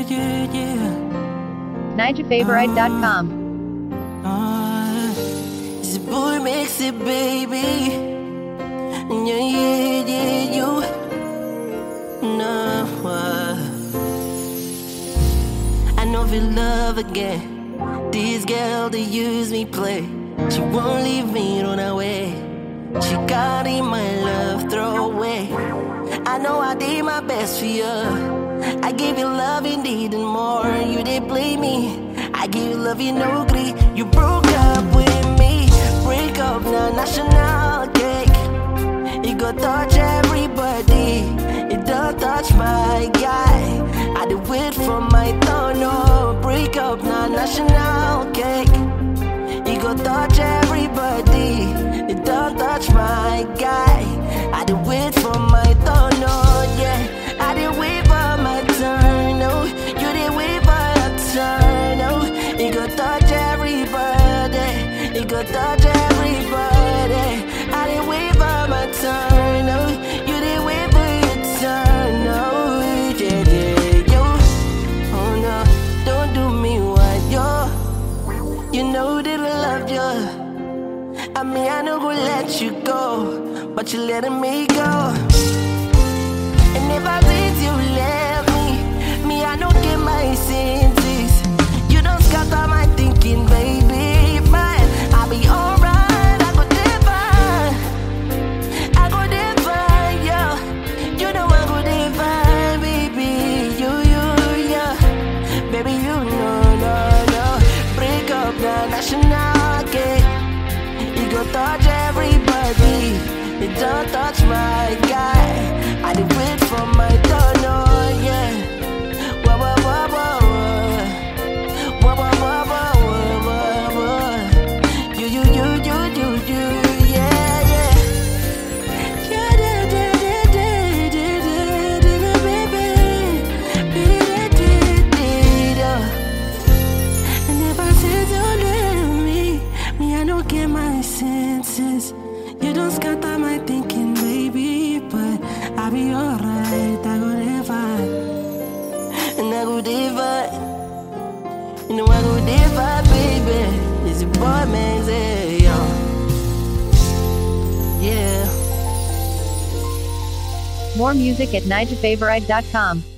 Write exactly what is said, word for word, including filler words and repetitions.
yeah, yeah. Nija Favorite dot com. Uh, this boy makes it, baby. Yeah, yeah, yeah, you. No, uh, I know if you love again. This girl, they use me, play. She won't leave me run away. She got in my love, throw away. I know I did my best for you. I gave you love indeed and more. You didn't blame me. I gave you love, you no glee. You broke up with me. Break up now, national cake. It go touch everybody. It don't touch my guy. I did wait for my turn. No, break up now, national cake. It go touch everybody. It don't touch my guy. I did wait for my turn. No, yeah. I did wait for my turn. No, you did wait for your turn. No, it go touch everybody. It go touch everybody. I did wait for my turn. No, you did wait for your turn. No, yeah, yeah, yo. Oh no, don't do me what yo. You know that I love you. I mean, I know gonna let you go, but you're letting me go. And if I did you left me, me I don't get my senses. You don't scatter my thinking, baby. Fine, I'll be alright. I go divine, I go divine, yeah. You know I go divine, baby. You, you, yeah, baby. You know, no, no. Break up the national gate. It go touch everybody. It don't touch my guy. I did wait for my turn, oh yeah. Wah, wah, wah, wah, wah. Wah, wah, wah, wah, wah, wah. You, you, you, you, you, you, yeah, yeah. Yeah, da, da, da, da, da, da, da, baby. Da, da, da, da. And if I said you let me, me I don't get my senses. You don't scatter my thinking, baby, but I'll be alright. I go divide, and I go divide. You know I go divide, baby. It's a boy, man, say, yo. Yeah. More music at Nija Favorite dot com.